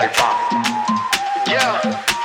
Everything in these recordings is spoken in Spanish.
Alfa. Yeah.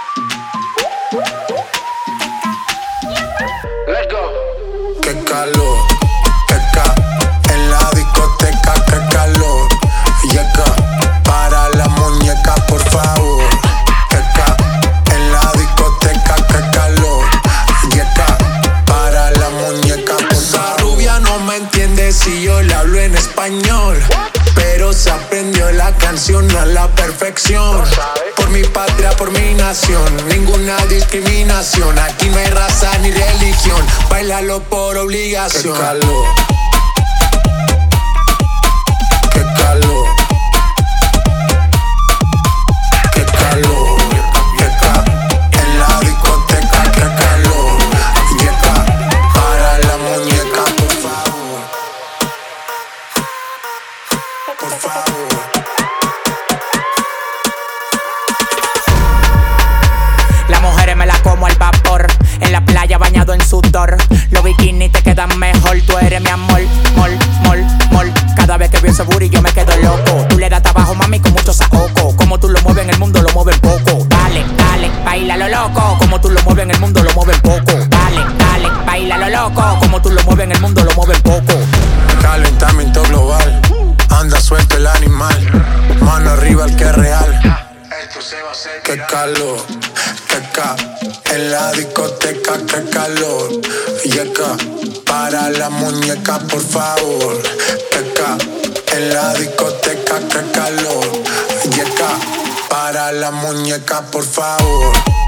Let's go. Qué calor, en la discoteca, qué calor. Yeca, para la muñeca, por favor. Yeca, en la discoteca, qué calor. Yeca, para la muñeca, por favor. Esa rubia no me entiende si yo le hablo en español, pero se aprendió la canción a la perfección. Por mi patria, por mi nación, ninguna discriminación. Aquí no hay raza ni religión, bailalo por obligación. Qué calor, qué calor, qué calor. Yeca, en la discoteca, qué calor. Yeca, para la muñeca, por favor. Por favor. Las mujeres me las como al vapor, en la playa bañado en sudor. Los bikinis te quedan mejor, tú eres mi amor, mol, mol, mol. Cada vez que veo ese booty yo me quedo loco. Tú le das trabajo, mami, con mucho saoco. Como tú lo mueves en el mundo, lo mueves poco. Dale, dale, baila lo loco. Como tú lo mueves en el mundo, lo mueves poco. Dale, dale, baila lo loco. Como tú lo mueves en el mundo, lo mueves poco. Calentamiento global, anda suelto el animal. Mano arriba el que es real. Qué calor, yeca, en la discoteca, qué calor. Yeca, para la muñeca, por favor. Yeca, en la discoteca, qué calor. Yeca, para la muñeca, por favor.